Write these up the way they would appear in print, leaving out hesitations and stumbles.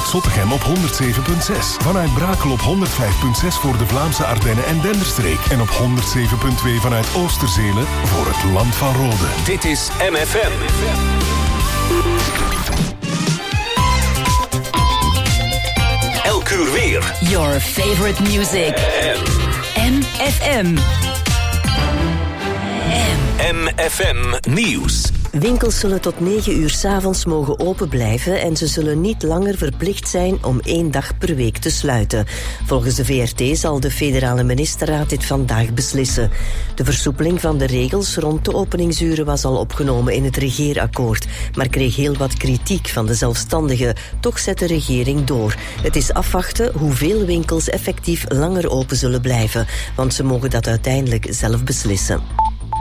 vanuit Zottegem op 107.6. Vanuit Brakel op 105.6 voor de Vlaamse Ardennen en Denderstreek. En op 107.2 vanuit Oosterzele voor het Land van Rode. Dit is MFM. Elk uur weer. Your favorite music. MFM. MFM Nieuws. Winkels zullen tot 9 uur 's avonds mogen open blijven en ze zullen niet langer verplicht zijn om 1 dag per week te sluiten. Volgens de VRT zal de federale ministerraad dit vandaag beslissen. De versoepeling van de regels rond de openingsuren was al opgenomen in het regeerakkoord, maar kreeg heel wat kritiek van de zelfstandigen. Toch zet de regering door. Het is afwachten hoeveel winkels effectief langer open zullen blijven, want ze mogen dat uiteindelijk zelf beslissen.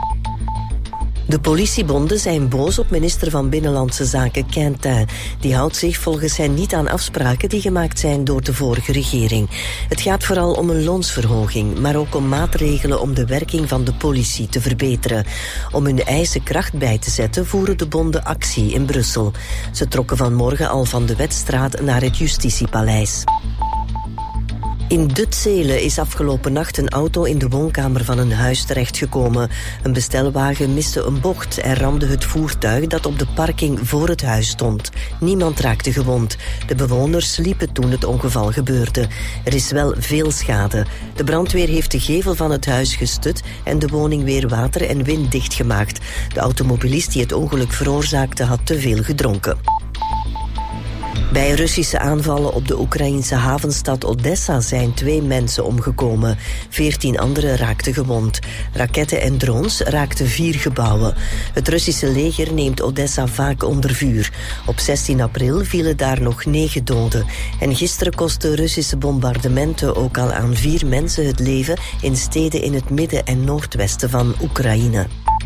De politiebonden zijn boos op minister van Binnenlandse Zaken Quintin. Die houdt zich volgens hen niet aan afspraken die gemaakt zijn door de vorige regering. Het gaat vooral om een loonsverhoging, maar ook om maatregelen om de werking van de politie te verbeteren. Om hun eisen kracht bij te zetten voeren de bonden actie in Brussel. Ze trokken vanmorgen al van de Wetstraat naar het Justitiepaleis. In Dutzelen is afgelopen nacht een auto in de woonkamer van een huis terechtgekomen. Een bestelwagen miste een bocht en ramde het voertuig dat op de parking voor het huis stond. Niemand raakte gewond. De bewoners sliepen toen het ongeval gebeurde. Er is wel veel schade. De brandweer heeft de gevel van het huis gestut en de woning weer water- en winddicht gemaakt. De automobilist die het ongeluk veroorzaakte had te veel gedronken. Bij Russische aanvallen op de Oekraïnse havenstad Odessa zijn 2 mensen omgekomen. 14 anderen raakten gewond. Raketten en drones raakten 4 gebouwen. Het Russische leger neemt Odessa vaak onder vuur. Op 16 april vielen daar nog 9 doden. En gisteren kostten Russische bombardementen ook al aan 4 mensen het leven in steden in het midden en noordwesten van Oekraïne.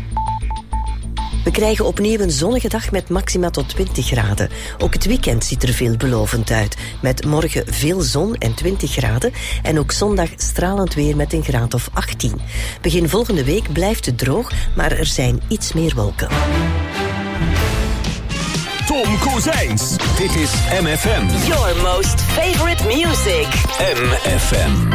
We krijgen opnieuw een zonnige dag met maxima tot 20 graden. Ook het weekend ziet er veelbelovend uit. Met morgen veel zon en 20 graden. En ook zondag stralend weer met een graad of 18. Begin volgende week blijft het droog, maar er zijn iets meer wolken. Tom Kozijns. Dit is MFM. Your most favorite music. MFM.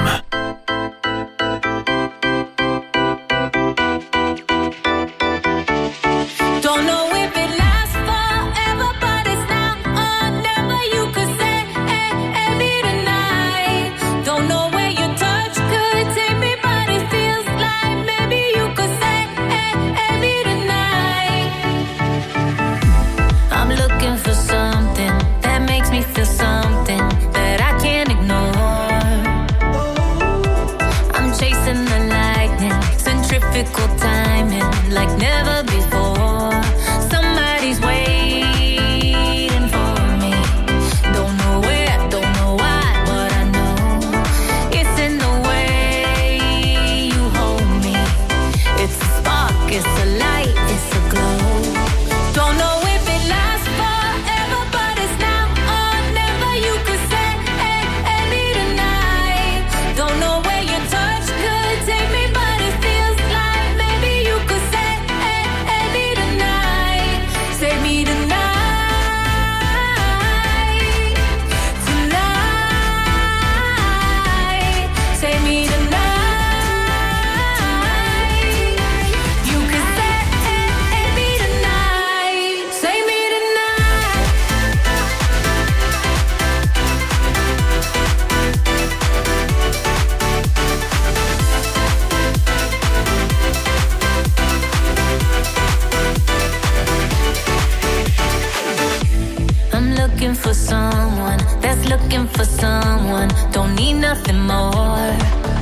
Timing like never before. Somebody's waiting for me. Don't know where, don't know why, but I know it's in the way you hold me. It's a spark, it's a light, it's a glow. Don't know if it lasts forever, but it's now or never. You could say any tonight. Don't know where your touch could take me, but it feels like maybe you could say any tonight. Save me tonight. Tonight. Save me tonight. You could say me tonight. Save me tonight. I'm looking for someone that's looking for someone. Don't need nothing more.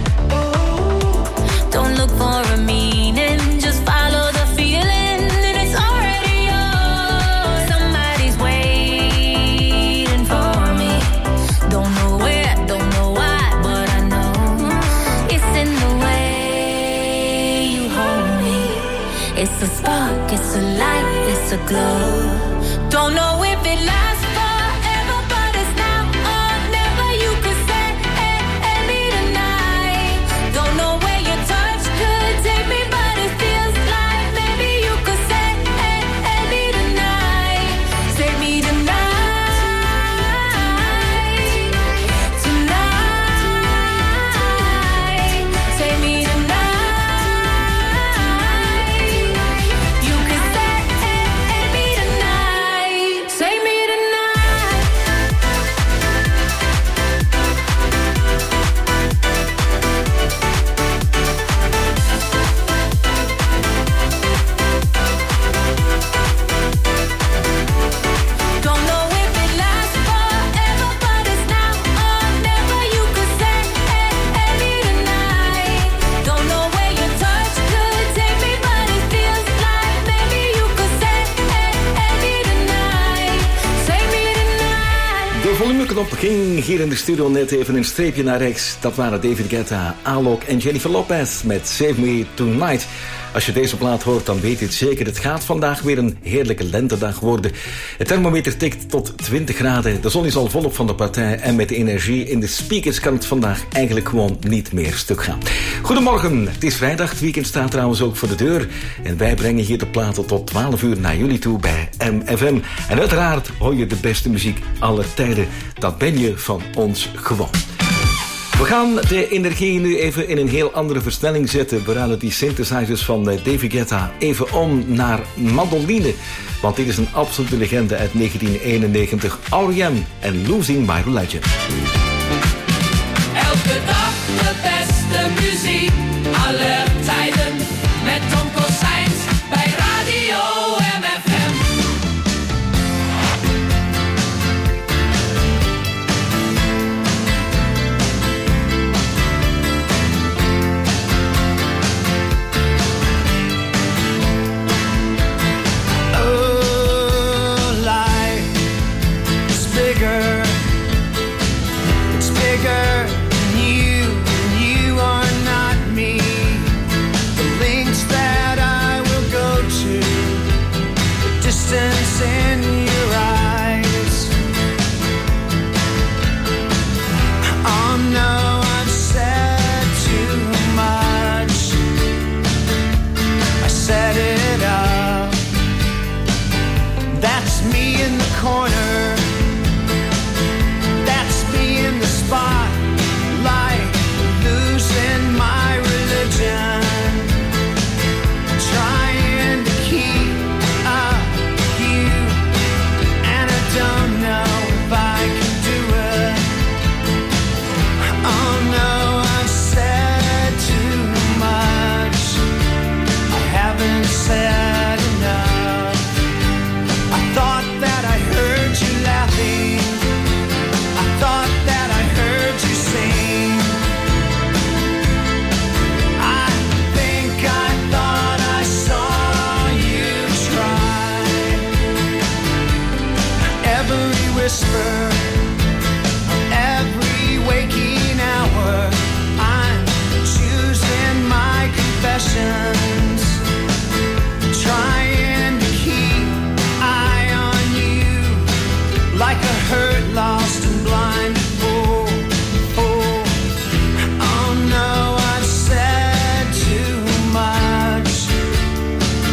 Don't look for a meaning, just follow the feeling, and it's already yours. Somebody's waiting for me. Don't know where, don't know why, but I know it's in the way you hold me. It's a spark, it's a light, it's a glow. Don't know if it lasts forever, but it's now or never. You could say any tonight. Don't know where your touch could take me, but it feels like maybe you could say any tonight. Save me tonight. volumeknop ging hier in de studio net even een streepje naar rechts. Dat waren David Guetta, Alok en Jennifer Lopez met Save Me Tonight. Als je deze plaat hoort, dan weet je het zeker. Het gaat vandaag weer een heerlijke lentedag worden. Het thermometer tikt tot 20 graden. De zon is al volop van de partij. En met de energie in de speakers kan het vandaag eigenlijk gewoon niet meer stuk gaan. Goedemorgen, het is vrijdag. Het weekend staat trouwens ook voor de deur. En wij brengen hier de platen tot 12 uur naar jullie toe bij MFM. En uiteraard hoor je de beste muziek aller tijden. Dat ben je van ons gewoon. We gaan de energie nu even in een heel andere versnelling zetten. We ruilen die synthesizers van David Guetta even om naar mandoline. Want dit is een absolute legende uit 1991. R.E.M. en Losing My Religion. Elke dag de beste muziek, alle tijden. Met Tom Cossijns bij Radio MFM.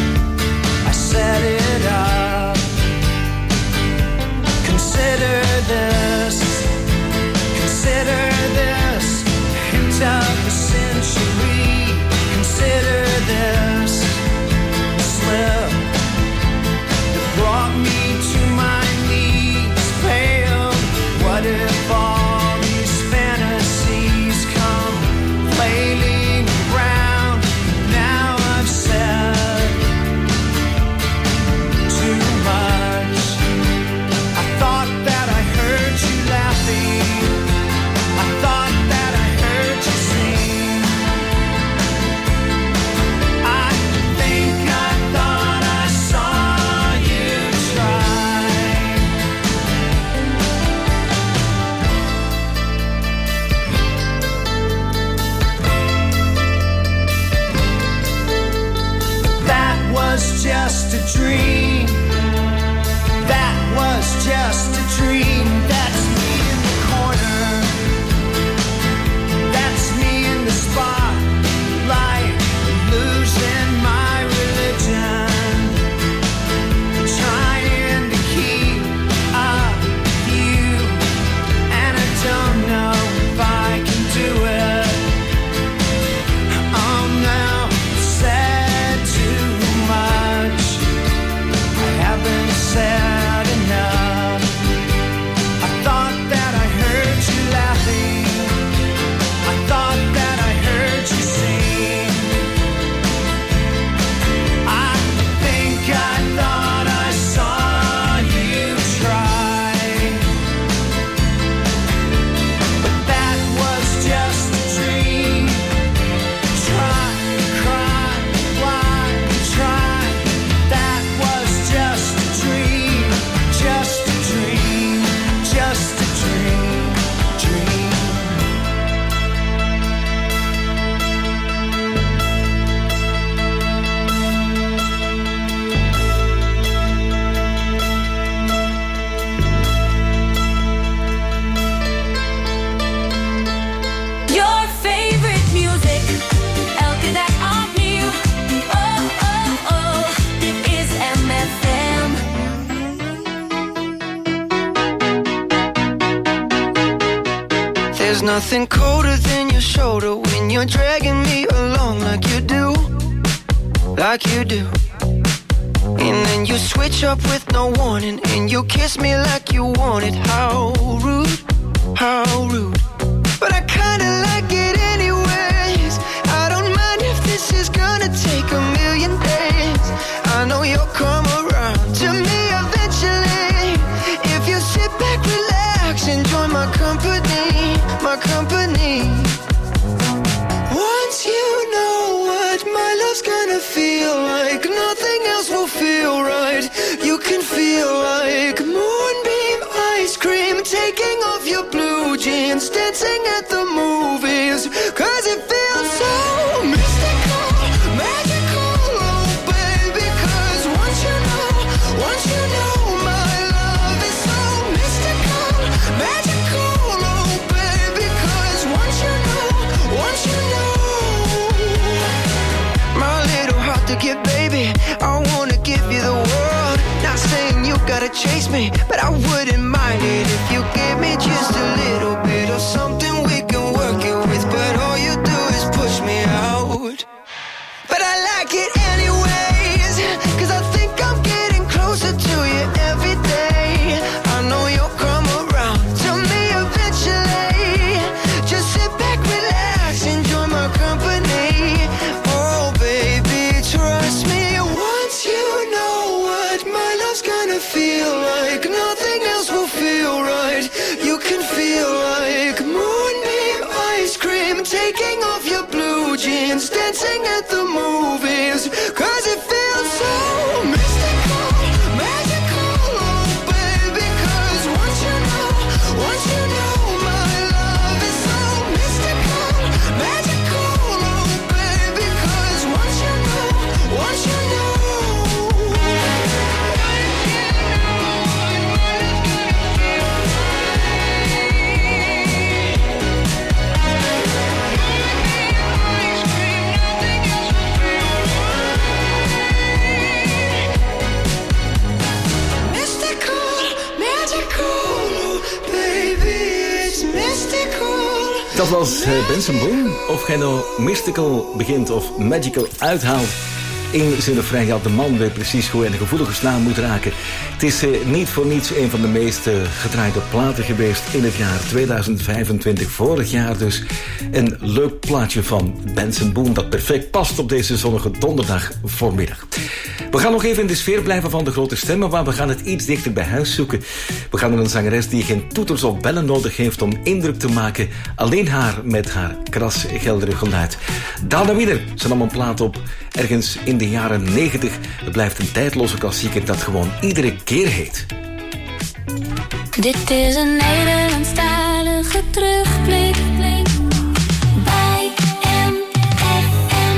Consider nothing colder than your shoulder when you're dragging me along like you do. Like you do. And then you switch up with no warning, and you kiss me like you want it. How rude, how rude. But I kinda like it anyways. I don't mind if this is gonna take a million days. I know you'll come around to me eventually. If you sit back, relax, enjoy my company, my company. Once you know what my love's gonna feel like, nothing else will feel right. You can feel like moonbeam ice cream, taking off your blue jeans, dancing at the movies, 'cause it feels so mystical, magical, oh baby. 'Cause once you know my love is so mystical, magical, oh baby. 'Cause once you know my little heart to give, baby, I wanna give you the world. Not saying you gotta chase me, but I wouldn't mind it if you gave me just a little bit of something we can work it with. But all you do is push me out. But I like it anyways, 'cause I think I'm getting closer to you every day. I know you'll come around to me eventually. Just sit back, relax, enjoy my company. Oh baby, trust me. Once you know what my love's gonna feel like, nothing else will feel right. You can feel like moonbeam ice cream, taking off your blue jeans, dancing at the movies, 'cause it feels so mystical, magical, oh baby. 'Cause once you know my love is so mystical, magical, oh baby. 'Cause once you know Dat was Benson Boone. Of jij nou mystical begint of magical uithaalt in zijn refrein. Ja, de man weet precies hoe hij een gevoelige snaar moet raken. Het is niet voor niets een van de meest gedraaide platen geweest in het jaar 2025. Vorig jaar dus. Een leuk plaatje van Benson Boone dat perfect past op deze zonnige donderdag voormiddag. We gaan nog even in de sfeer blijven van de grote stemmen, maar we gaan het iets dichter bij huis zoeken. We gaan naar een zangeres die geen toeters of bellen nodig heeft om indruk te maken. Alleen haar met haar kras geldere geluid. Dana Wiener, ze nam een plaat op ergens in de jaren 90. Het blijft een tijdloze klassieker dat gewoon iedere keer heet. Dit is een Nederlandstalige terugblik bij MFM.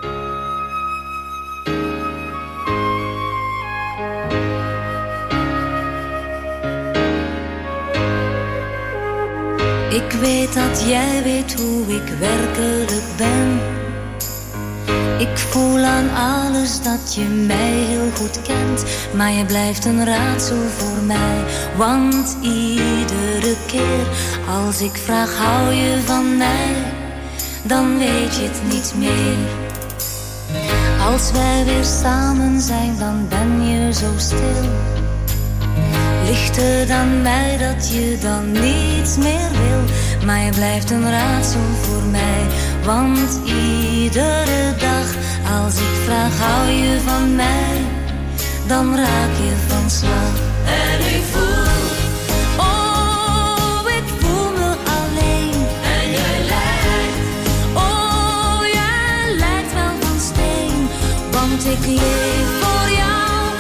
Ik weet dat jij weet hoe ik werkelijk ben. Ik voel aan alles dat je mij heel goed kent. Maar je blijft een raadsel voor mij. Want iedere keer als ik vraag hou je van mij, dan weet je het niet meer. Als wij weer samen zijn, dan ben je zo stil. Ligt het aan mij dat je dan niets meer wil? Maar je blijft een raadsel voor mij. Want iedere dag als ik vraag hou je van mij, dan raak je van slag. En ik voel, oh ik voel me alleen. En jij lijkt, oh jij lijkt wel van steen. Want ik leef voor jou.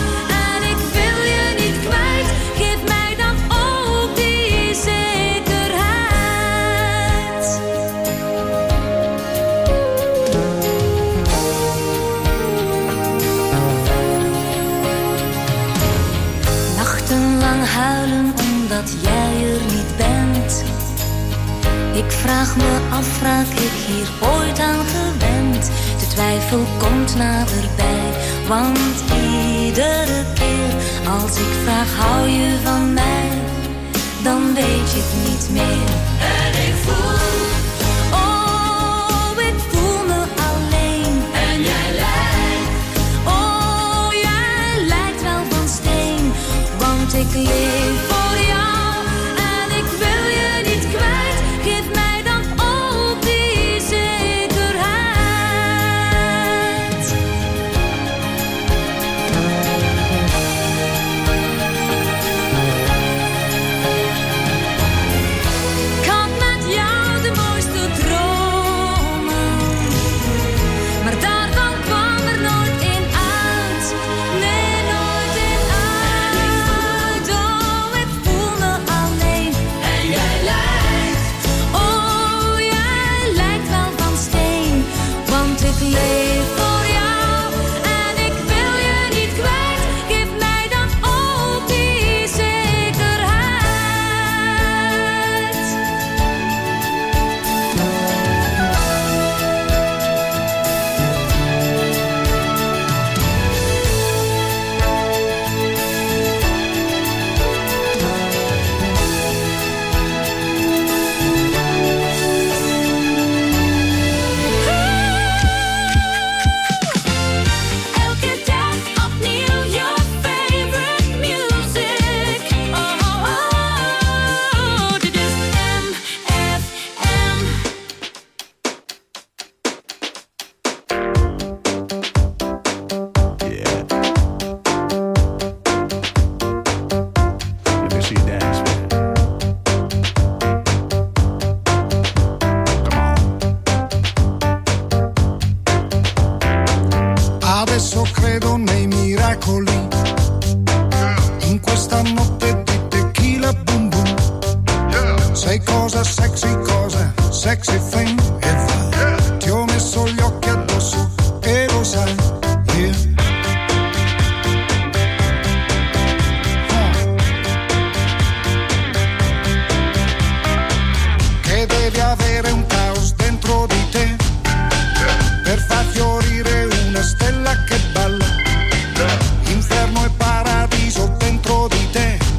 Huilen omdat jij er niet bent. Ik vraag me af, raak ik hier ooit aan gewend? De twijfel komt naderbij, want iedere keer als ik vraag hou je van mij, dan weet je het niet meer. En ik voel, oh, ik voel me alleen. En jij lijkt, oh, jij lijkt wel van steen. Want ik leef voor jou en ik wil je niet kwijt. Geef mij dan ook die zekerheid. Ik had met jou de mooiste dromen, maar daarvan kwam er nooit één uit. Nee, nooit één uit. Oh, ik voel me alleen. En jij lijkt, oh, jij lijkt wel van steen. Want ik leef voor jou en ik wil je niet kwijt. Geef mij dan ook die zekerheid. Elke dag opnieuw your favorite music. Oh, oh, oh. Dit is MFM. Let me see you dance, man. Adesso credo nei miracoli. In questa notte di tequila boom boom. Sei cosa sexy thing. E vai. Ti ho messo gli occhi addosso e lo sai. Yeah. Che devi avere un caos dentro di te per far fiorire una stella che balla. Inferno e paradiso dentro di te.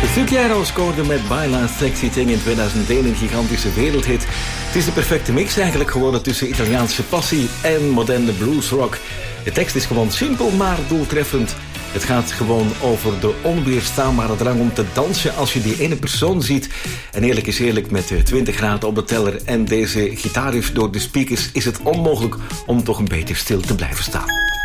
Sugiero scoorde met Baila Sexy Thing in 2001 een gigantische wereldhit. Het is de perfecte mix eigenlijk geworden tussen Italiaanse passie en moderne bluesrock. De tekst is gewoon simpel, maar doeltreffend. Het gaat gewoon over de onweerstaanbare drang om te dansen als je die ene persoon ziet. En eerlijk is eerlijk, met 20 graden op de teller en deze gitaarriff door de speakers is het onmogelijk om toch een beetje stil te blijven staan.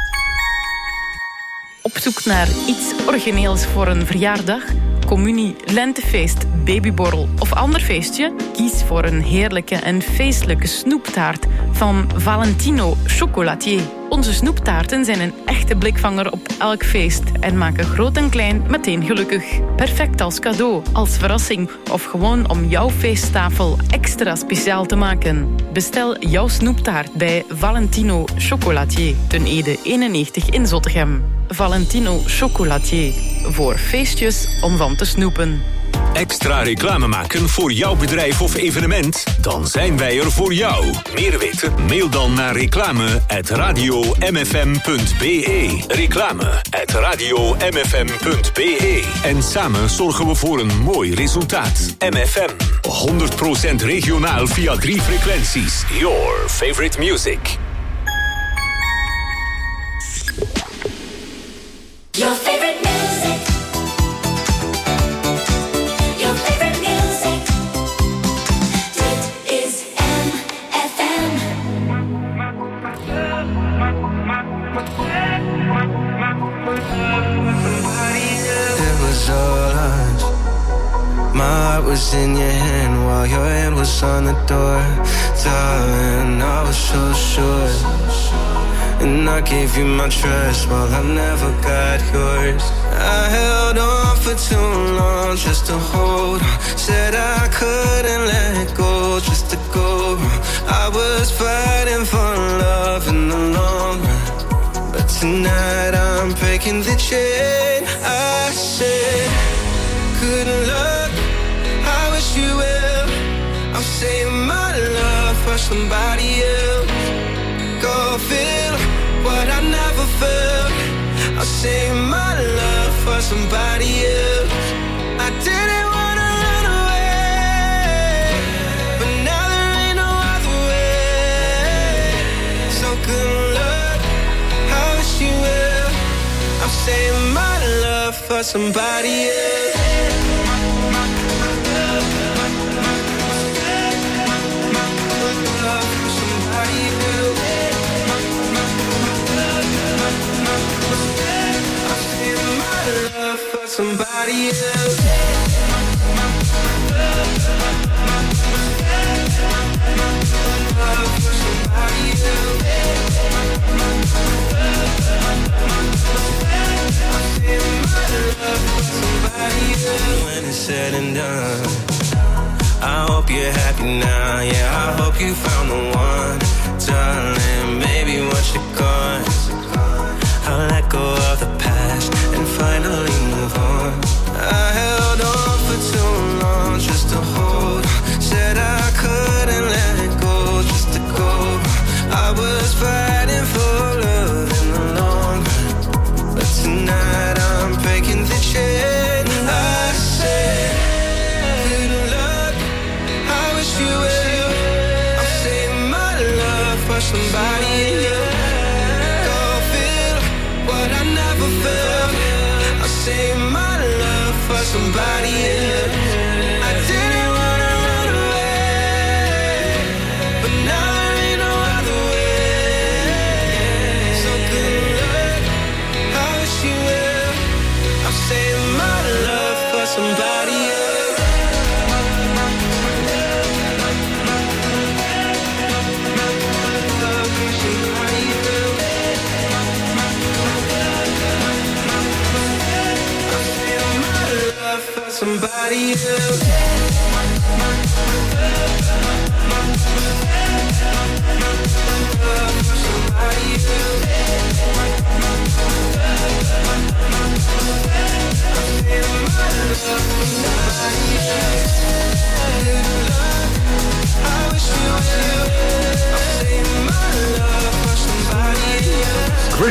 Op zoek naar iets origineels voor een verjaardag, communie, lentefeest, babyborrel of ander feestje? Kies voor een heerlijke en feestelijke snoeptaart van Valentino Chocolatier. Onze snoeptaarten zijn een echte blikvanger op elk feest en maken groot en klein meteen gelukkig. Perfect als cadeau, als verrassing of gewoon om jouw feesttafel extra speciaal te maken. Bestel jouw snoeptaart bij Valentino Chocolatier, ten Ede 91 in Zottegem. Valentino Chocolatier, voor feestjes om van te snoepen. Extra reclame maken voor jouw bedrijf of evenement? Dan zijn wij er voor jou. Meer weten? Mail dan naar reclame@radiomfm.be. Reclame@radiomfm.be. En samen zorgen we voor een mooi resultaat. MFM. 100% regionaal via 3 frequenties. Your favorite music. Your favorite music. Your favorite music. Dit is MFM. It was all us. My heart was in your hand while your hand was on the door. Darling, I was so sure. And I gave you my trust while I never got yours. I held on for too long just to hold on. Said I couldn't let go just to go. I was fighting for love in the long run. But tonight I'm breaking the chain. I said, good luck, I wish you well. I'm saving my love for somebody else. Go feel what I never felt. I'll save my love for somebody else. I didn't wanna run away, but now there ain't no other way. So good luck, I wish you well. I'm saving my love for somebody else. Somebody else. When it's said and done, I hope you're happy now. Yeah, I hope you found the one, darling. Maybe once you're gone, I'll let go of the past and finally move on. I held on for too long just to hold on. Said I couldn't let it go just to go. I was fighting for love in the long run, but tonight I'm breaking the chain. I said, good luck, I wish you well. I'm saving my love for somebody else. I never felt. I'll save my love for somebody else. I didn't wanna run away, but now there ain't no other way. So good luck, I wish you well. I'll save my love for somebody else. Somebody else.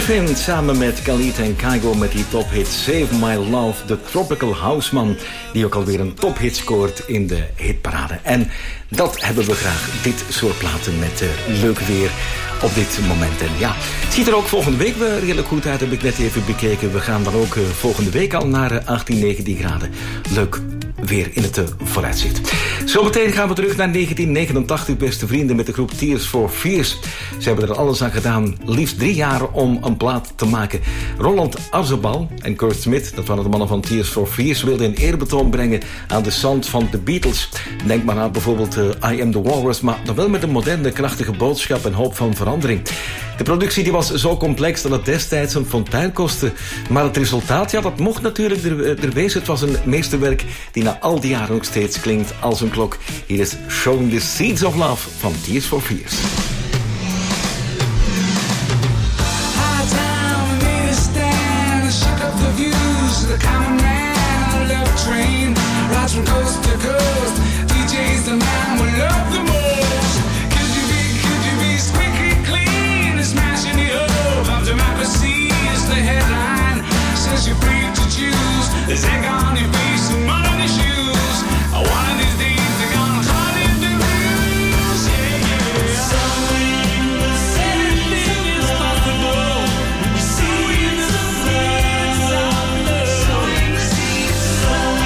Griffin samen met Khalid en Kygo met die tophit Save My Love, de Tropical Houseman, die ook alweer een tophit scoort in de hitparade. En dat hebben we graag, dit soort platen met leuk weer op dit moment. En ja, het ziet er ook volgende week weer redelijk goed uit, heb ik net even bekeken. We gaan dan ook volgende week al naar 18, 19 graden. Leuk weer in het vooruitzicht. Zometeen gaan we terug naar 1989, beste vrienden, met de groep Tears for Fears. Ze hebben er alles aan gedaan, liefst 3 jaar om een plaat te maken. Roland Arzebal en Kurt Smith, dat waren de mannen van Tears for Fears, wilden een eerbetoon brengen aan de sound van de Beatles. Denk maar aan bijvoorbeeld I Am The Walrus, maar dan wel met een moderne, krachtige boodschap en hoop van verandering. De productie die was zo complex dat het destijds een fontein kostte. Maar het resultaat, ja, dat mocht natuurlijk er wezen. Het was een meesterwerk die na al die jaren nog steeds klinkt als een klok. Hier is Showing the Seeds of Love van Tears for Fears. From coast to coast, DJ's the man we love the most. Could you be squeaky clean and smashing the up? After Democracy is the headline, says you're free to choose. There's egg on your face and mud on your shoes. One of these days they're gonna cut in the rules, yeah, yeah. Sowing the anything is possible. Sowing the seeds of love. Sowing the seeds of love.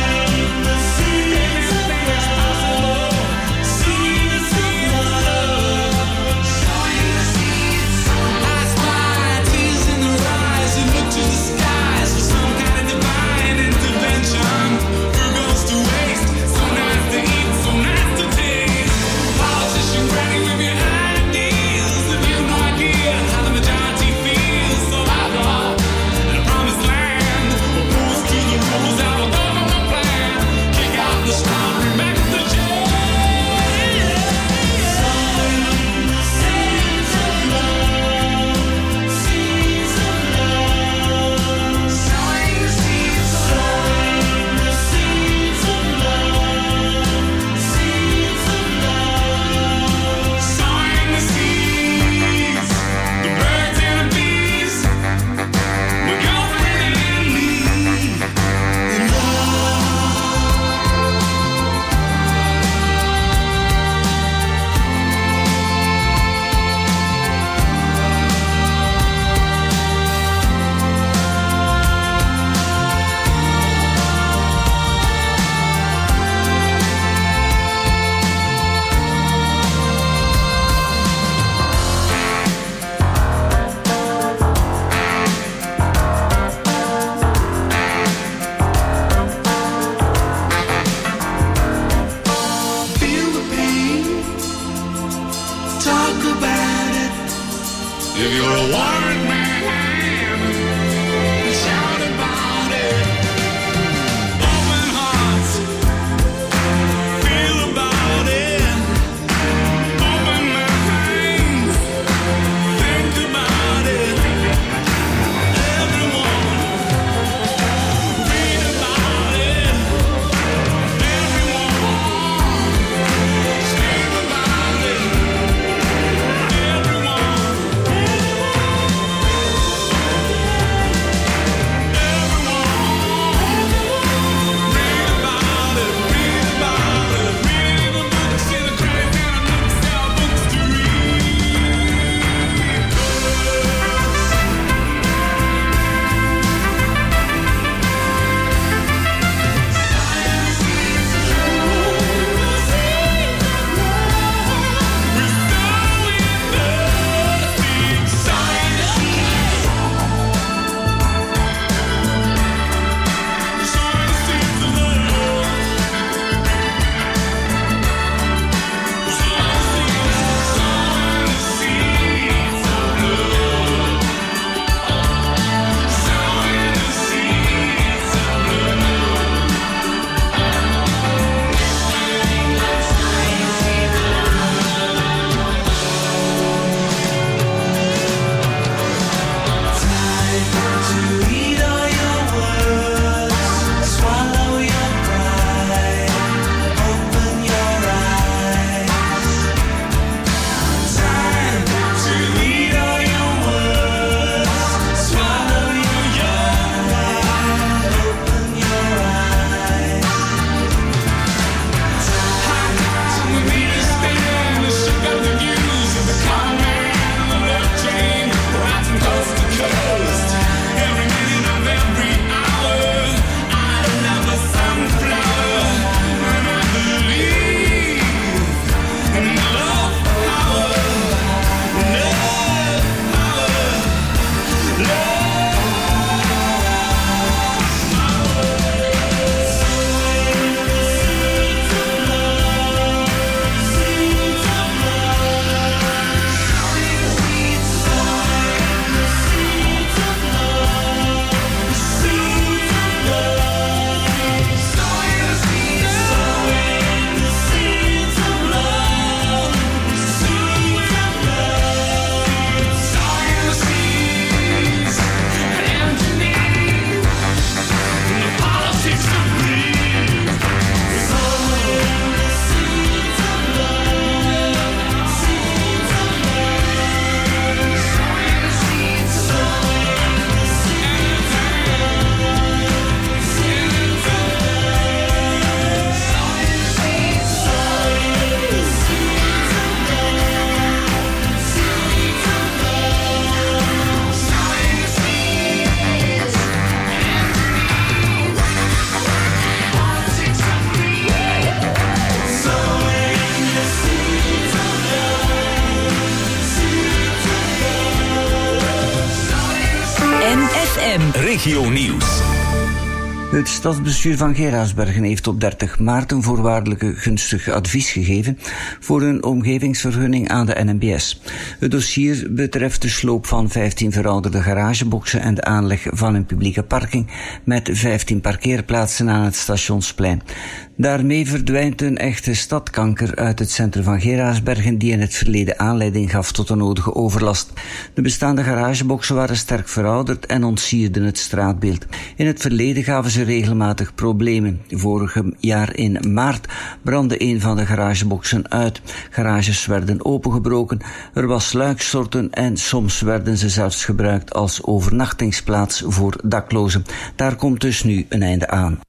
Regio Nieuws. Het stadsbestuur van Geraardsbergen heeft op 30 maart een voorwaardelijke gunstig advies gegeven voor een omgevingsvergunning aan de NMBS. Het dossier betreft de sloop van 15 verouderde garageboxen en de aanleg van een publieke parking met 15 parkeerplaatsen aan het Stationsplein. Daarmee verdwijnt een echte stadkanker uit het centrum van Geraardsbergen die in het verleden aanleiding gaf tot een nodige overlast. De bestaande garageboxen waren sterk verouderd en ontsierden het straatbeeld. In het verleden gaven ze regelmatig problemen. Vorig jaar in maart brandde een van de garageboxen uit. Garages werden opengebroken, er was luikstorten en soms werden ze zelfs gebruikt als overnachtingsplaats voor daklozen. Daar komt dus nu een einde aan.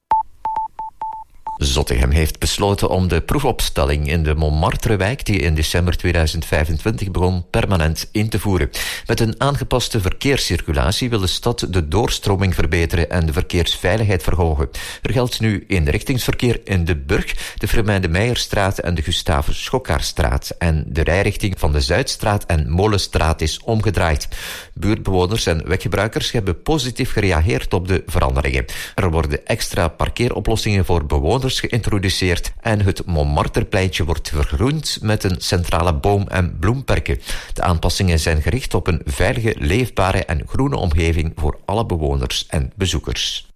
Zottegem heeft besloten om de proefopstelling in de Montmartrewijk, die in december 2025 begon, permanent in te voeren. Met een aangepaste verkeerscirculatie wil de stad de doorstroming verbeteren en de verkeersveiligheid verhogen. Er geldt nu eenrichtingsverkeer in de Burg, de Firmin Meijerstraat en de Gustavus Schokkaarstraat. En de rijrichting van de Zuidstraat en Molenstraat is omgedraaid. Buurtbewoners en weggebruikers hebben positief gereageerd op de veranderingen. Er worden extra parkeeroplossingen voor bewoners geïntroduceerd en het Montmarterpleintje wordt vergroend met een centrale boom- en bloemperken. De aanpassingen zijn gericht op een veilige, leefbare en groene omgeving voor alle bewoners en bezoekers.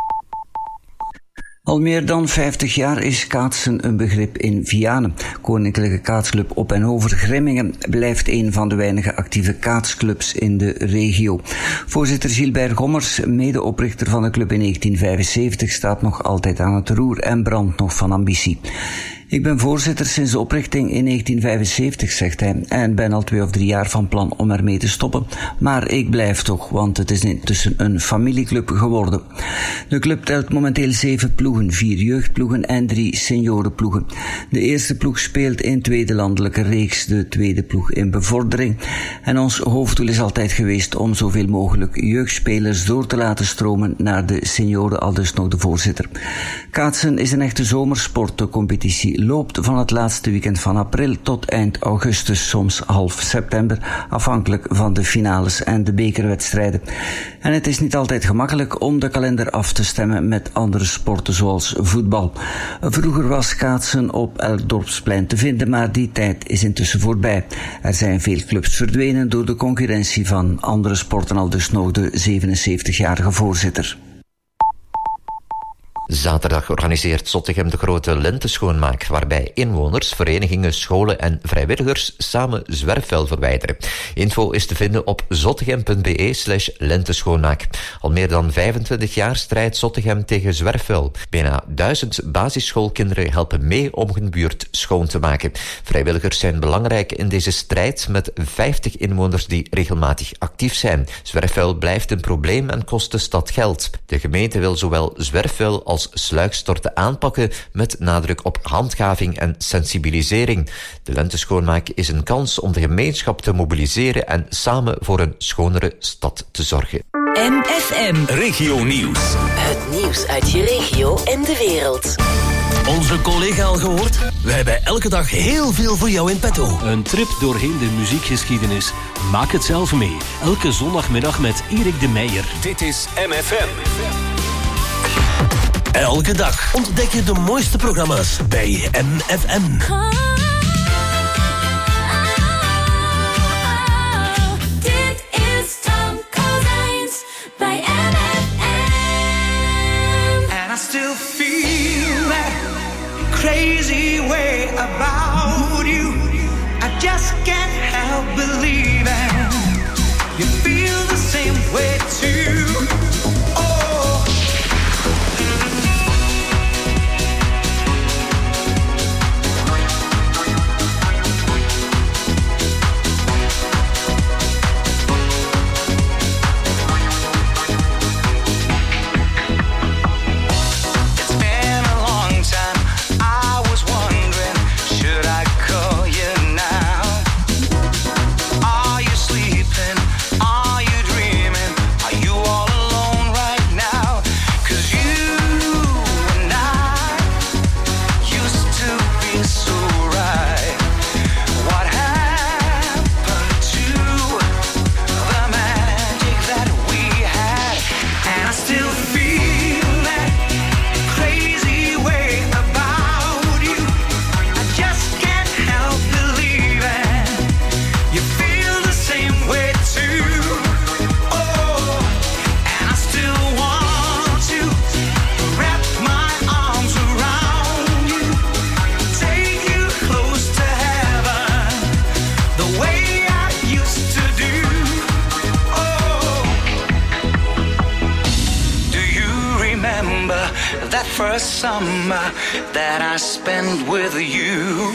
Al meer dan 50 jaar is kaatsen een begrip in Vianen. Koninklijke Kaatsclub Op en Over Grimmingen blijft een van de weinige actieve kaatsclubs in de regio. Voorzitter Gilbert Gommers, medeoprichter van de club in 1975, staat nog altijd aan het roer en brandt nog van ambitie. Ik ben voorzitter sinds de oprichting in 1975, zegt hij, en ben al 2 of 3 jaar van plan om ermee te stoppen. Maar ik blijf toch, want het is intussen een familieclub geworden. De club telt momenteel 7 ploegen, 4 jeugdploegen en 3 seniorenploegen. De eerste ploeg speelt in tweede landelijke reeks, de tweede ploeg in bevordering. En ons hoofddoel is altijd geweest om zoveel mogelijk jeugdspelers door te laten stromen naar de senioren, aldus nog de voorzitter. Kaatsen is een echte zomersport. De competitie loopt van het laatste weekend van april tot eind augustus, soms half september, afhankelijk van de finales en de bekerwedstrijden. En het is niet altijd gemakkelijk om de kalender af te stemmen met andere sporten zoals voetbal. Vroeger was schaatsen op elk dorpsplein te vinden, maar die tijd is intussen voorbij. Er zijn veel clubs verdwenen door de concurrentie van andere sporten, al dus nog de 77-jarige voorzitter. Zaterdag organiseert Zottegem de grote lenteschoonmaak, waarbij inwoners, verenigingen, scholen en vrijwilligers samen zwerfvuil verwijderen. Info is te vinden op zottegem.be/lenteschoonmaak. Al meer dan 25 jaar strijdt Zottegem tegen zwerfvuil. Bijna 1000 basisschoolkinderen helpen mee om hun buurt schoon te maken. Vrijwilligers zijn belangrijk in deze strijd met 50 inwoners die regelmatig actief zijn. Zwerfvuil blijft een probleem en kost de stad geld. De gemeente wil zowel zwerfvuil als sluikstorten aanpakken met nadruk op handhaving en sensibilisering. De lenteschoonmaak is een kans om de gemeenschap te mobiliseren en samen voor een schonere stad te zorgen. MFM Regio Nieuws. Het nieuws uit je regio en de wereld. Onze collega al gehoord? Wij hebben elke dag heel veel voor jou in petto. Een trip doorheen de muziekgeschiedenis. Maak het zelf mee. Elke zondagmiddag met Erik de Meijer. Dit is MFM. Elke dag ontdek je de mooiste programma's bij MFM. Dit is Tom Kozijns bij MFM. And I still feel that crazy way about you. I just can't help believing you feel the same way too. Are you sleeping? Are you dreaming? Are you all a summer that I spent with you.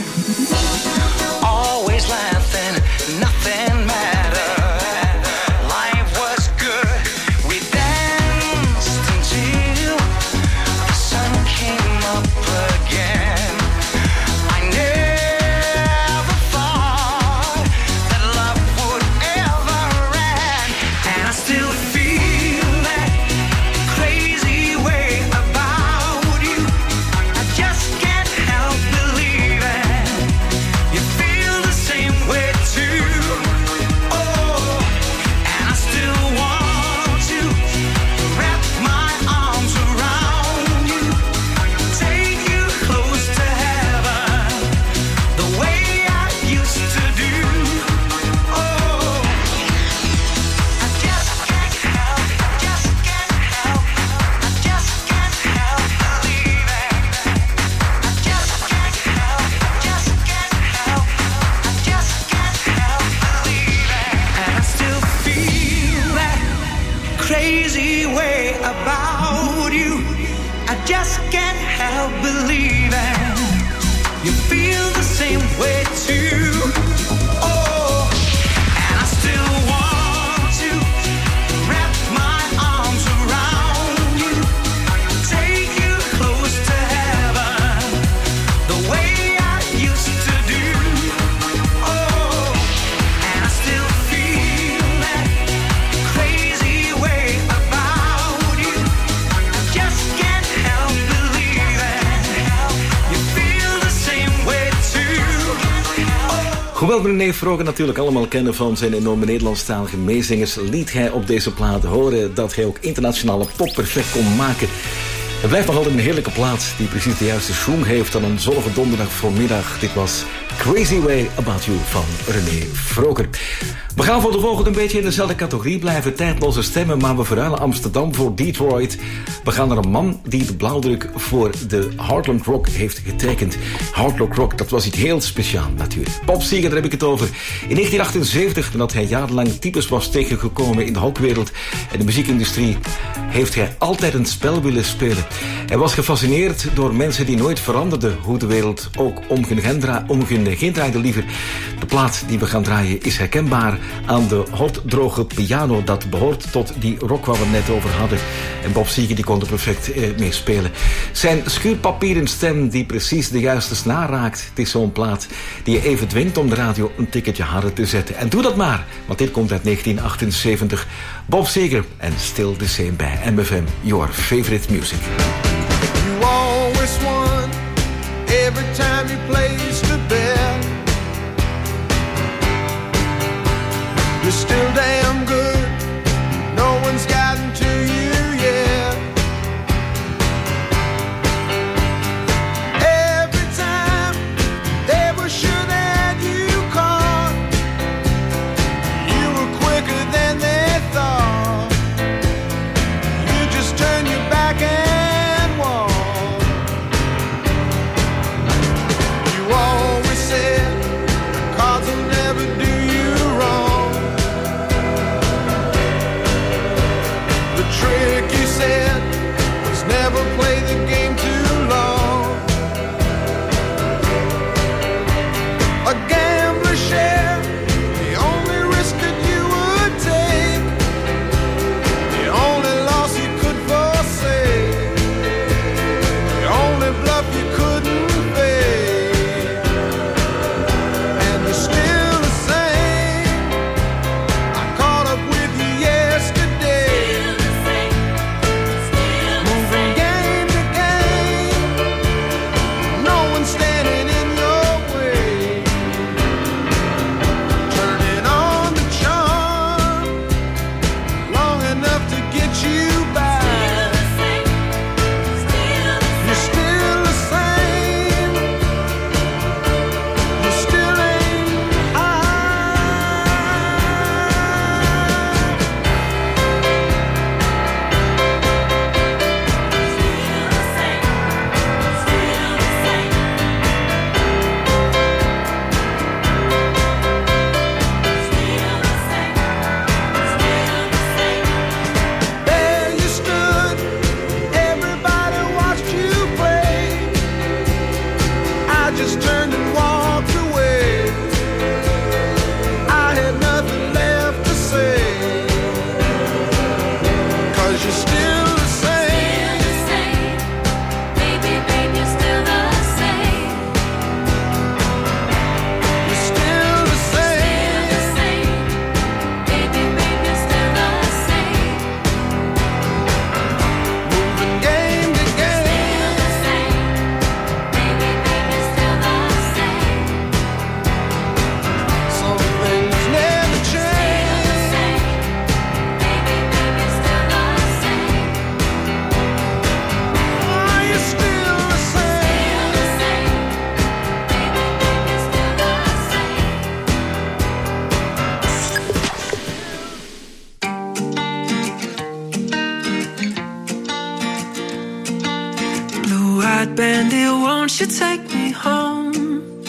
Always laughing, nothing mattered. Life was good. We danced until the sun came up again. I never thought that love would ever end, and I still feel that crazy way about you. I just can't help believing you feel the same way too. Oh, and I still want to wrap my arms around you, take you close to heaven, the way I used to do. Oh, I just can't help, I just can't help, I just can't help believing. I just can't help, I just can't help, I just can't help believing. And I still feel that crazy way about you. I just can't help believing you feel the same way too. Oh, and I still want to wrap my arms around you, take you close to heaven, the way I used to do. Oh, and I still feel that crazy way about you. I just can't help believing you feel the same way too. Hoewel we René Vroger natuurlijk allemaal kennen van zijn enorme Nederlandstalige meezingers, liet hij op deze plaat horen dat hij ook internationale pop perfect kon maken. Het blijft nog altijd een heerlijke plaat die precies de juiste schoen heeft aan een zonnige donderdag voormiddag. Dit was Crazy Way About You van René Vroger. We gaan voor de volgende een beetje in dezelfde categorie blijven. Tijdloze stemmen, maar we verruilen Amsterdam voor Detroit. We gaan naar een man die de blauwdruk voor de Heartland Rock heeft getekend. Heartland Rock, dat was iets heel speciaals natuurlijk. Bob Seger, daar heb ik het over. In 1978, nadat hij jarenlang types was tegengekomen in de rockwereld en de muziekindustrie, heeft hij altijd een spel willen spelen. Hij was gefascineerd door mensen die nooit veranderden, hoe de wereld ook om hun heen draaide liever. De plaat die we gaan draaien is herkenbaar aan de hotdroge piano. Dat behoort tot die rock waar we het net over hadden. En Bob Seger die kon er perfect mee spelen. Zijn schuurpapieren stem die precies de juiste snaar raakt. Het is zo'n plaat die je even dwingt om de radio een tikketje harder te zetten. En doe dat maar, want dit komt uit 1978. Bob Seger en Still the Same bij MFM, your favorite music. You always won every time you placed a bet. You're still damn good. No one's gotten to you yet. Every time they were sure that you caught, you were quicker than they thought. You just turned your back and walked. You always said cards will never do you wrong. just turned and walked away. I had nothing left to say, 'cause you're still the same. Still the same. Baby, baby, you're still the same. You're still the same. Still the same. Baby, baby, you're still the same. Moving game to game. Still the same. Baby, baby, you're still the same. Some things never change. Still the same. Baby, baby, you're still the same. Oh, you're still the same. Still the same. Baby, baby, you're still the same. Blue-eyed bandit, won't you take me home?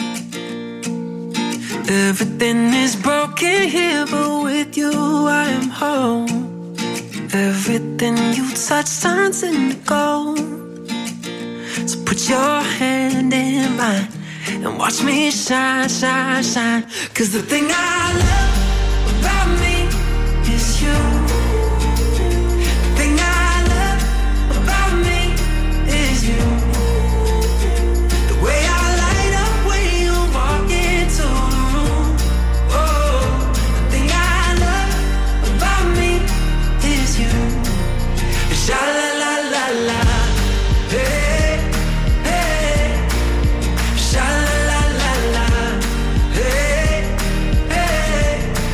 Everything is broken here, but with you I am home. Everything you touch turns into gold. So put your hand in mine and watch me shine, shine, shine. 'Cause the thing I love about me is you. The thing I love about me is you. The way I light up when you walk into the room. Oh, the thing I love about me is you. Sha la la la la, hey hey. Sha la la la la, hey hey.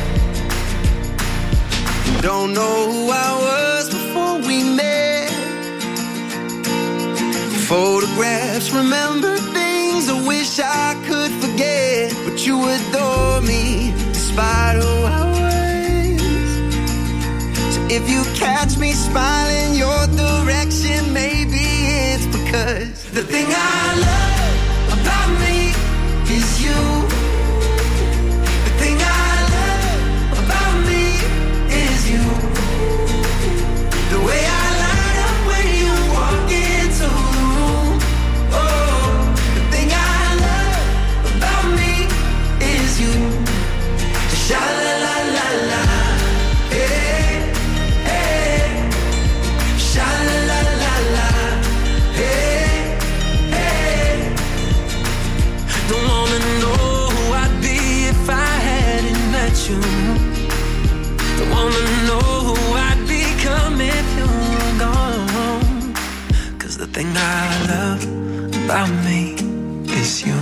Don't know who I was before we met. Photographs, remember things I wish I could forget. But you adore me despite who I was. So if you catch me smiling your direction, maybe it's because The thing I love about me is you. The thing I love about me is you. The way I light up when you walk into the room. Oh, the thing I love about me is you. Sha la la la la, hey hey. Sha la la la la, hey hey. Don't wanna know who I'd be if I hadn't met you. Don't wanna know who I'd become if you were gone. 'Cause the thing I love about me is you.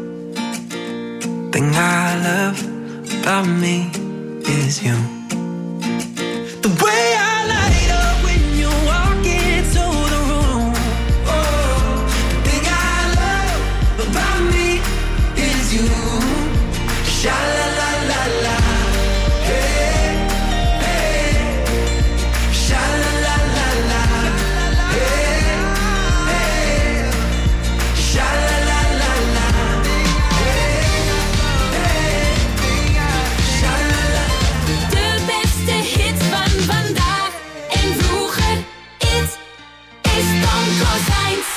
Thing I love about me is you. The way I light up when you walk into the room. Oh, the thing I love about me is you. Sha la la la la, hey hey. Sha la la la la, hey hey. Sha la la la la, hey hey. Sha la la. De beste hits van vandaag en vroeger. It is Tom Kozijns.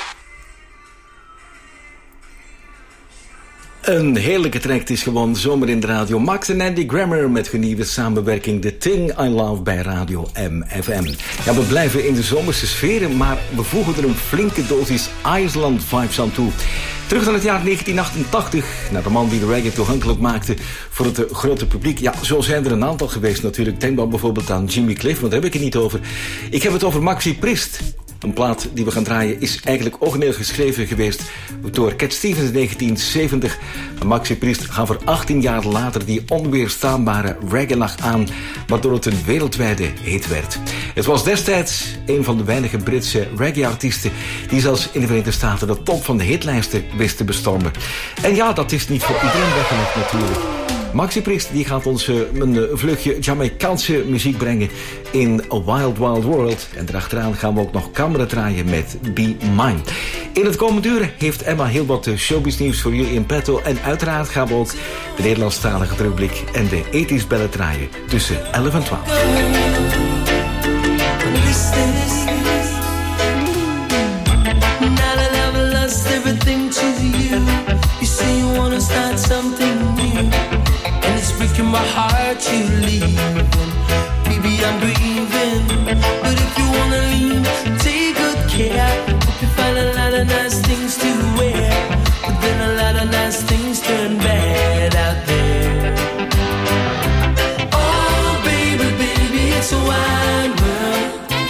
Een heerlijke track is gewoon zomer in de radio. Max en Andy Grammer met hun nieuwe samenwerking The Thing I Love bij Radio MFM. Ja, we blijven in de zomerse sferen, maar we voegen er een flinke dosis Iceland vibes aan toe. Terug naar het jaar 1988, naar de man die de reggae toegankelijk maakte voor het grote publiek. Ja, zo zijn er een aantal geweest natuurlijk. Denk dan bijvoorbeeld aan Jimmy Cliff, want daar heb ik het niet over. Ik heb het over Maxi Priest. Een plaat die we gaan draaien is eigenlijk origineel geschreven geweest door Cat Stevens in 1970. En Maxi Priest gaf er 18 jaar later die onweerstaanbare reggae-lach aan, waardoor het een wereldwijde hit werd. Het was destijds een van de weinige Britse reggae-artiesten die zelfs in de Verenigde Staten de top van de hitlijsten wist te bestormen. En ja, dat is niet voor iedereen weggelegd natuurlijk. Maxi Priest die gaat ons een vleugje Jamaicaanse muziek brengen in A Wild Wild World. En daarachteraan gaan we ook nog Camera draaien met Be Mine. In het komende uur heeft Emma heel wat showbiz nieuws voor jullie in petto. En uiteraard gaan we ook de Nederlandstalige terugblik en de 80's bellen draaien tussen 11 en 12. Now that I've lost everything to you. that you're leaving. Baby, I'm grieving. But if you wanna leave, take good care. Hope you find a lot of nice things to wear. But then a lot of nice things turn bad out there. Oh, baby, baby, it's a wide world.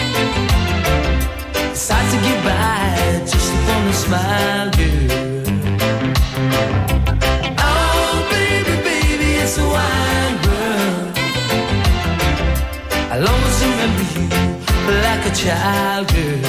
It's hard to get by just upon a smile, girl. Oh, baby, baby, it's a wide world. I'll always remember you like a child, girl.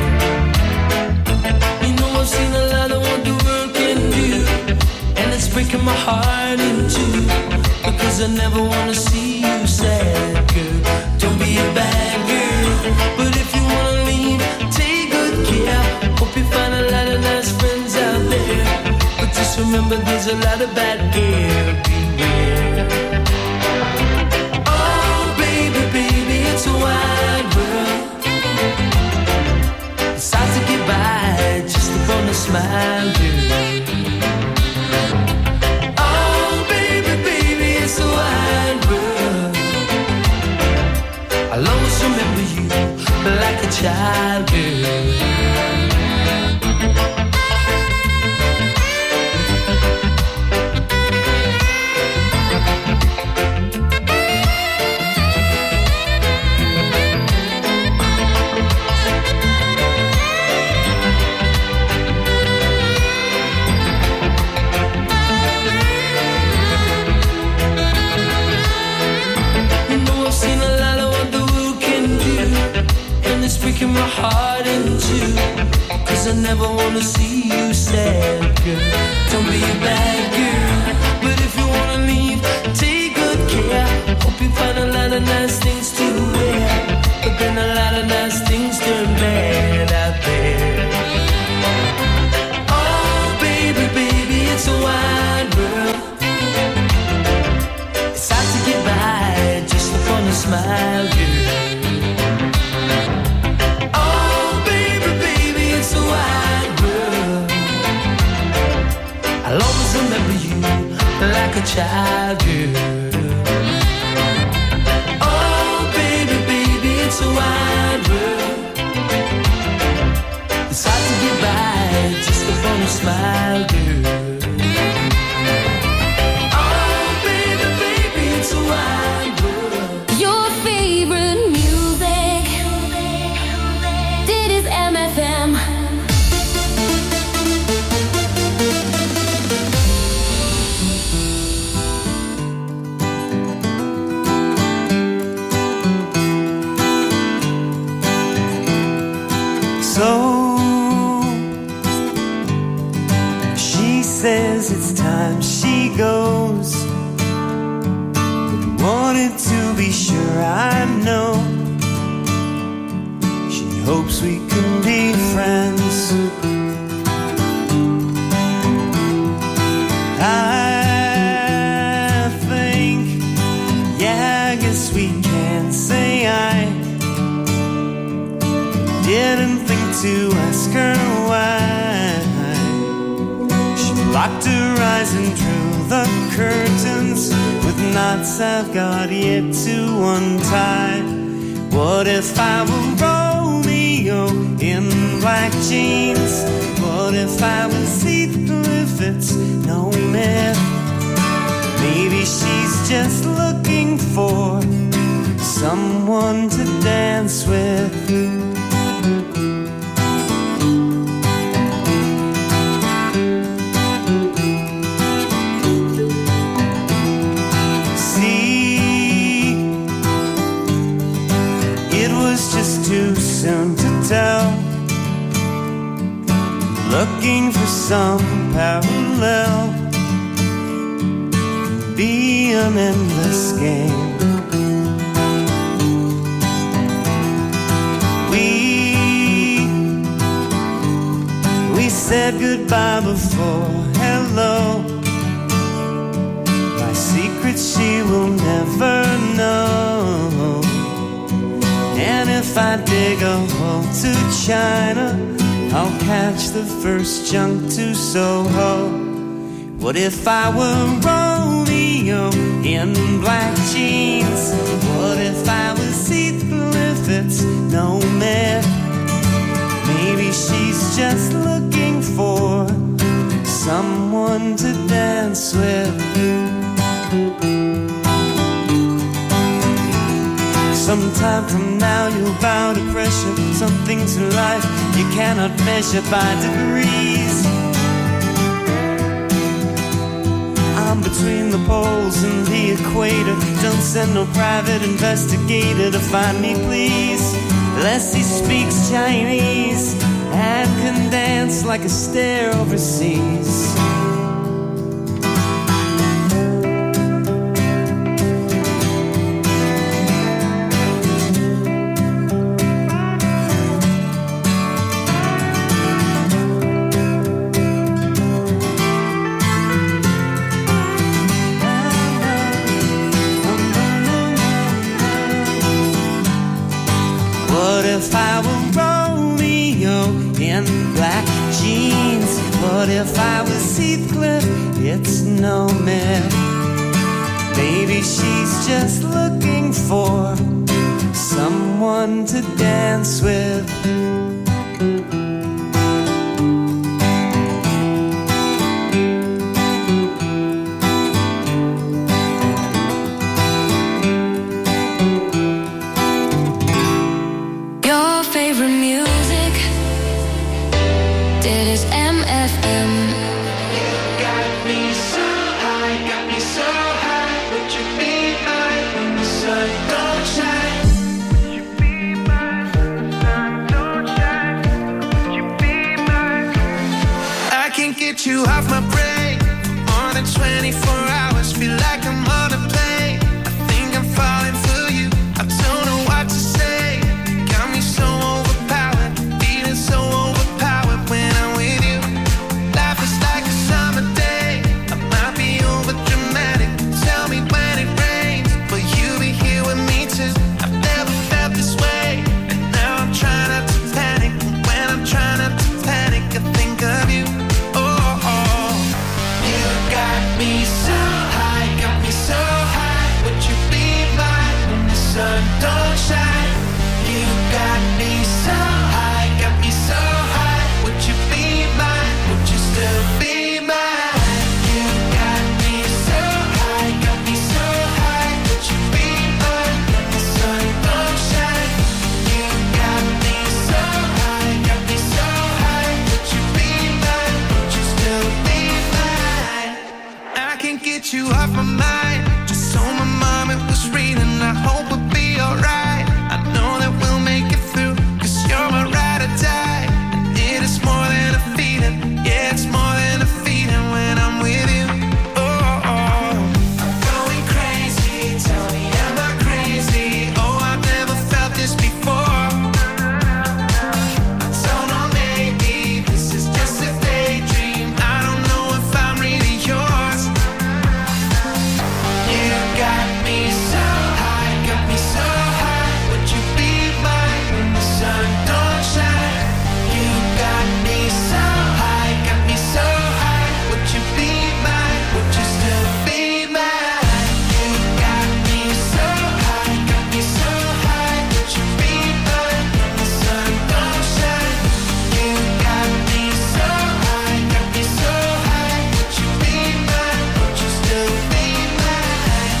You know I've seen a lot of what the world can do, and it's breaking my heart in two, because I never wanna see you sad, girl. Don't be a bad girl, but if you wanna leave, take good care. Hope you find a lot of nice friends out there, but just remember there's a lot of bad girl beware. Oh, baby, baby, it's a wide world. It's hard to get by just upon a smile, girl. Oh, baby, baby, it's a wide world. I'll always remember you like a child, girl. Breaking my heart in two, cause I never wanna see you sad, girl. Don't be a bad girl, but if you wanna leave, take good care. Hope you find a lot of nice things to wear, but then a lot of nice things turn bad out there. Oh, baby, baby, it's a wide world. It's hard to get by just upon a smile, girl. I'll always remember you like a child, girl. Oh, baby, baby, it's a wide world. It's hard to get by just upon a smile, girl. Oh, baby, baby, it's a wide world. Your favorite music. Dit is MFM. So she says it's time she goes. Wanted to be sure I know. She hopes we can be friends. I think, yeah, I guess we can say I didn't think to ask her why. She blocked her eyes and drew the curtains with knots I've got yet to untie. What if I were Romeo in black jeans? What if I was Heathcliff? It's no myth. Maybe she's just looking for someone to dance with. Too soon to tell. Looking for some parallel. Be an endless game. We said goodbye before hello. My secrets she will never know. And if I dig a hole to China, I'll catch the first junk to Soho. What if I were Romeo in black jeans. What if I was Heathcliff? It's no myth. Maybe she's just looking for someone to dance with. Sometime from now you'll bow to pressure. Some things in life you cannot measure by degrees. I'm between the poles and the equator. Don't send no private investigator to find me, please. Unless he speaks Chinese and can dance like a stare overseas. What if I were Romeo in black jeans? What if I was Heathcliff? It's no myth. Maybe she's just looking for someone to dance with. You off my brain more than 24 hours. Feel like I'm on a plane. I think I'm falling for you. I don't know what to say. Got me so overpowered, feeling so overpowered when I'm with you. Life is like a summer day. I might be over dramatic. Tell me when it rains, will you be here with me too? I've never felt this way, and now I'm trying not to panic. When I'm trying not to panic, I think of you. Me so high, got me so high. Would you be mine when the sun don't shine? You got me so high, got me so high. Would you be mine? Would you still be mine? You got me so high, got me so high. Would you be mine when the sun don't shine? You got me so high, got me so high. Would you be mine? Would you still be mine? I can't get you off my mind. Just so my mom it was reading. I hope we'll be alright. I know that we'll make it through, 'cause you're my ride or die. And it is more than a feeling. Yeah, it's more than a feeling when I'm with you. Oh, oh. I'm going crazy. Tell me, am I crazy? Oh, I've never felt this before. I don't know, maybe this is just a daydream. I don't know if I'm really yours. You got me so high, got me so high. Would you be mine when the sun don't shine? You got me so high, got me so high. Would you be mine? Would you still be mine? You got me so high, got me so high. Would you be mine when the sun don't shine? You got me so high, got me so high. Would you be mine? Would you still be mine?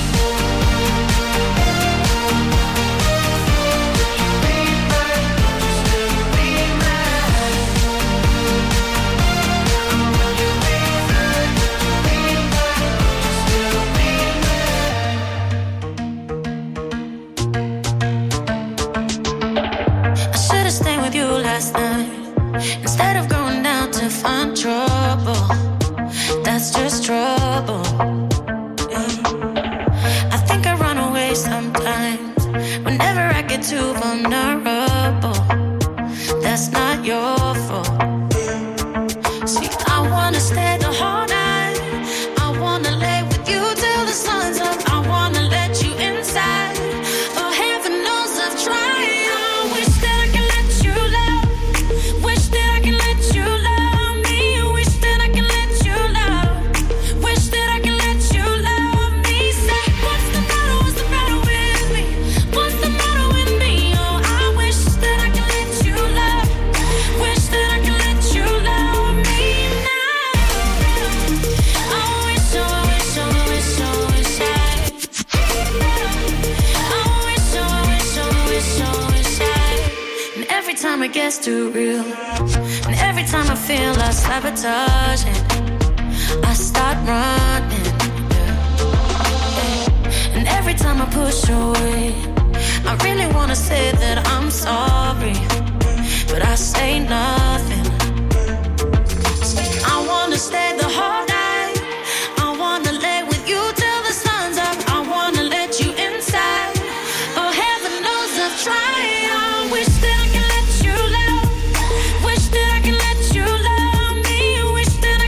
I should've stayed with you last night instead of going down to find trouble. That's just trouble. Yeah. I think I run away sometimes whenever I get too vulnerable. That's not your fault. See, I wanna stay the whole night. I wanna lay with you till the sun's up. I wanna let you inside. Oh, heaven knows I've tried. I wish that I could let you love. Wish that I could let you love me. Wish that I could let you love. Wish that I could let you love me. Say gets too real. And every time I feel like sabotaging, I start running. And every time I push away, I really wanna say that I'm sorry, but I say nothing.